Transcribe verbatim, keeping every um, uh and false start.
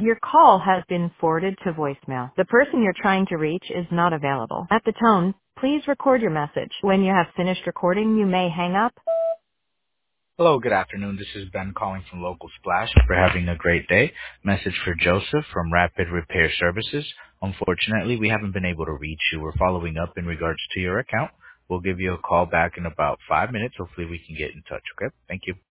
Your call has been forwarded to voicemail. The person you're trying to reach is not available. At the tone, please record your message. When you have finished recording, you may hang up. Hello, good afternoon. This is Ben calling from Local Splash. We're having a great day. Message for Joseph from Rapid Repair Services. Unfortunately, we haven't been able to reach you. We're following up in regards to your account. We'll give you a call back in about five minutes. Hopefully we can get in touch, okay? Thank you.